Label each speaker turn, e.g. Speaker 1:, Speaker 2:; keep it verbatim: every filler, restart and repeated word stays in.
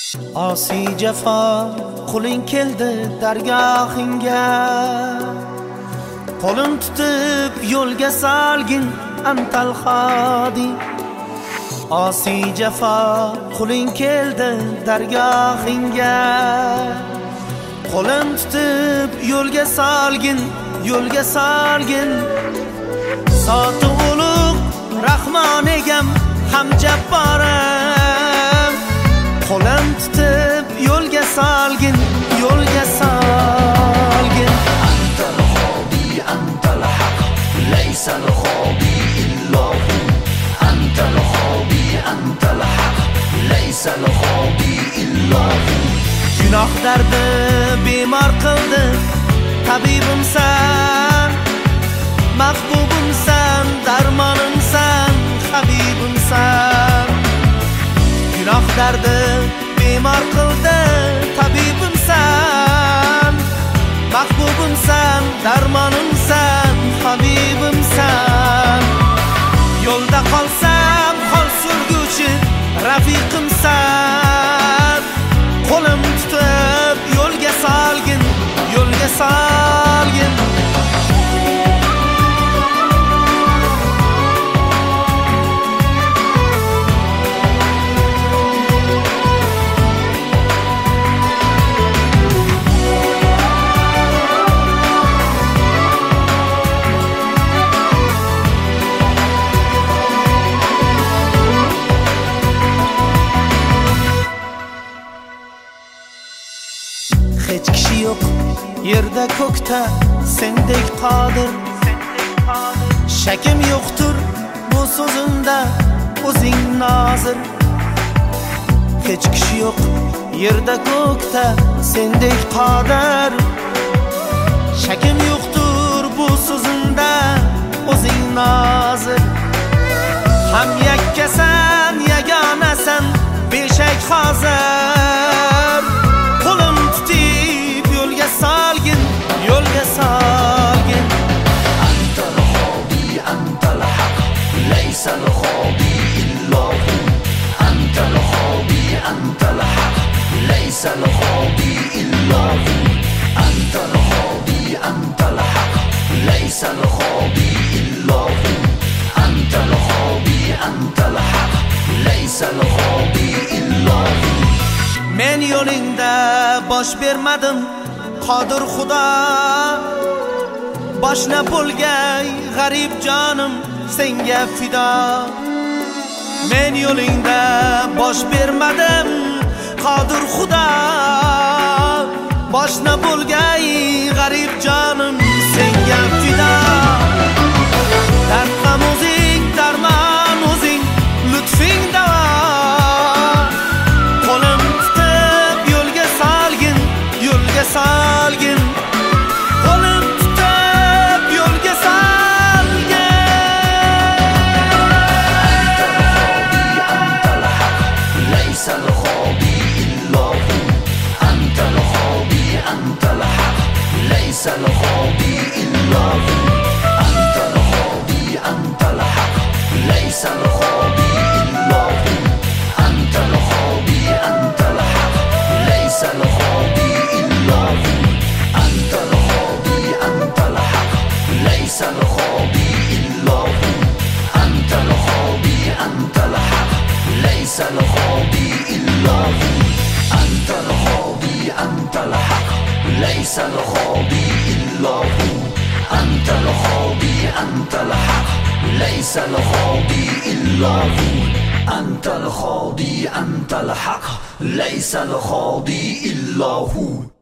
Speaker 1: Osi jafo qo'ling keldi dargohingga, qo'lim tutib yo'lga solgin antal hodi. Osi jafo qo'ling keldi dargohingga, qo'lim tutib yo'lga solgin, yo'lga solgin. Soti ulug' Rahmon egam ham jabborim, qo'lim tutib yo'lga solgin, yo'lga solgin.
Speaker 2: Antal hodi antal haq, laysa al-hodi illa hu. Antal hodi antal haq, laysa al-hodi illa hu.
Speaker 1: Gunoh dardi bemor qildi tabibimsan, mahbubimsan, darmonimsan, habibimsan. Gunoh dardi bemor qildi tabibimsan, mahbubimsan, darmonimsan, habibimsan. Yo'lda qolsam hol surguvchi rafiqimsan, qo'lim tutib yo'lga solgin, yo'lga solgin. Hech kishi yo'q yerda ko'kda sendek qodir, shakim yo'qtur bu so'zimda o'zing nozir. Hech kishi yo'q yerda ko'kda sendek qodir, shakim yo'qtur bu so'zimda o'zing nozir. Ham yakkasan, yagonasan, beshak hozir, qo'lim tutib yo'lga solgin, yo'lga solgin.
Speaker 2: Antal hodi antal haq, laysa al-hodi illa hu. Antal hodi antal haq, laysa al-hodi illa hu. Antal hodi antal haq, laysa al-hodi illa hu. Antal hodi antal haq, laysa al-hodi illa hu.
Speaker 1: Men yo'lingda bosh bermadim qodir Xudo, boshna bo'lgay g'arib jonim senga fido. Men yo'lingda bosh bermadim qodir Xudo, boshna bo'lgay g'arib jonim senga fido. Darham o'zing, darmon o'zing, lutfing davo. Qo'lim tutib yo'lga solgin, yo'lga solgin. Qo'lim tutib yo'lga
Speaker 2: al-hodi illa hu. Antal hodi antal haq, laysa al-hodi illa hu. Antal hodi antal haq, laysa al-hodi illa hu. Antal hodi antal haq, laysa al-hodi illa hu. Antal hodi antal haq, laysa al-hodi illa hu. Antal hodi antal haq, laysa al-hodi illa hu. Antal hodi antal haq, laysa al-hodi illa hu. Antal hodi antal haq, laysa al-hodi illa hu.